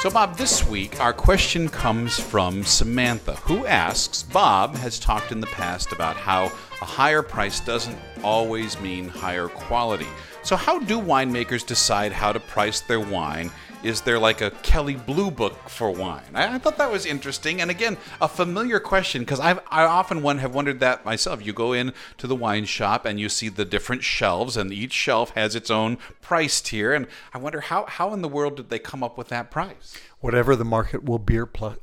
So, Bob, this week our question comes from Samantha, who asks, Bob has talked in the past about how a higher price doesn't always mean higher quality. So how do winemakers decide how to price their wine? Is there like a Kelley Blue Book for wine? I thought that was interesting. And again, a familiar question, because I often have wondered that myself. You go in to the wine shop and you see the different shelves, and each shelf has its own price tier. And I wonder how in the world did they come up with that price? Whatever the market will bear plus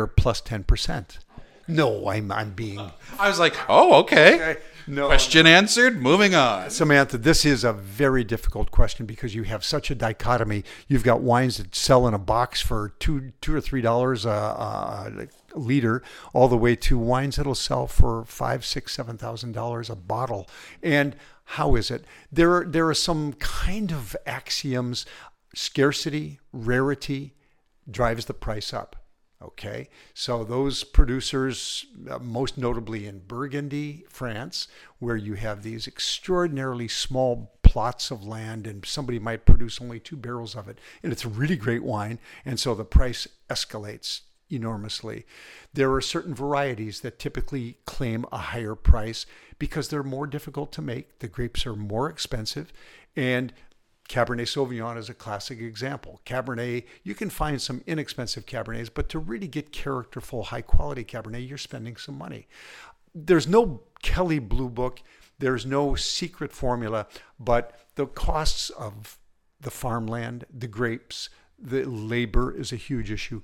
10%. No, I'm being... I was like, oh, okay. No. Question answered. Moving on. Samantha, this is a very difficult question because you have such a dichotomy. You've got wines that sell in a box for $2 or $3 a liter, all the way to wines that'll sell for $5,000, $6,000, $7,000 a bottle. And how is it? There are some kind of axioms. Scarcity, rarity drives the price up. Okay, so those producers, most notably in Burgundy, France, where you have these extraordinarily small plots of land and somebody might produce only 2 barrels of it, and it's a really great wine, and so the price escalates enormously. There are certain varieties that typically claim a higher price because they're more difficult to make, the grapes are more expensive, and Cabernet Sauvignon is a classic example. Cabernet, you can find some inexpensive Cabernets, but to really get characterful, high-quality Cabernet, you're spending some money. There's no Kelley Blue Book. There's no secret formula, but the costs of the farmland, the grapes, the labor is a huge issue.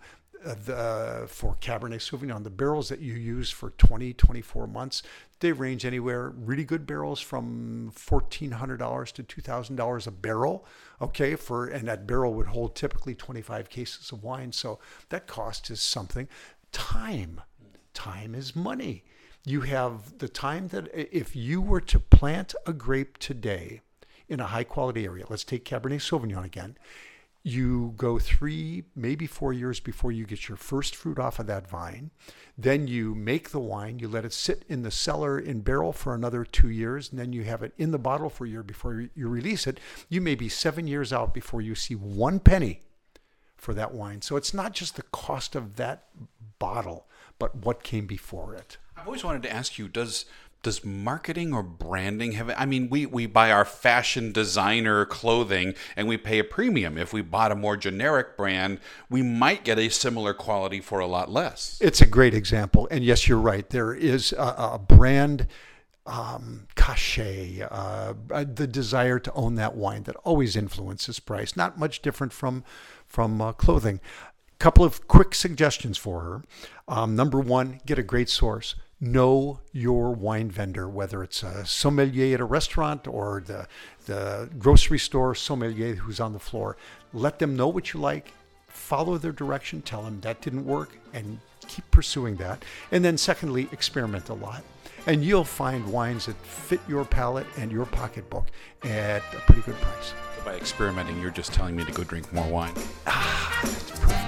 For Cabernet Sauvignon, the barrels that you use for 20, 24 months, they range anywhere, really good barrels from $1,400 to $2,000 a barrel, okay, and that barrel would hold typically 25 cases of wine, so that cost is something. Time is money. You have the time that if you were to plant a grape today in a high quality area, let's take Cabernet Sauvignon again, you go 3, maybe 4 years before you get your first fruit off of that vine. Then you make the wine, you let it sit in the cellar in barrel for another 2 years, and then you have it in the bottle for a year before you release it. You may be 7 years out before you see 1 penny for that wine. So it's not just the cost of that bottle, but what came before it. I've always wanted to ask you, does marketing or branding have... I mean, we buy our fashion designer clothing and we pay a premium. If we bought a more generic brand, we might get a similar quality for a lot less. It's a great example. And yes, you're right. There is a brand cachet, the desire to own that wine that always influences price. Not much different from clothing. Couple of quick suggestions for her. Number one, get a great source. Know your wine vendor, whether it's a sommelier at a restaurant or the grocery store sommelier who's on the floor. Let them know what you like. Follow their direction. Tell them that didn't work and keep pursuing that. And then secondly, experiment a lot. And you'll find wines that fit your palate and your pocketbook at a pretty good price. By experimenting, you're just telling me to go drink more wine. That's perfect.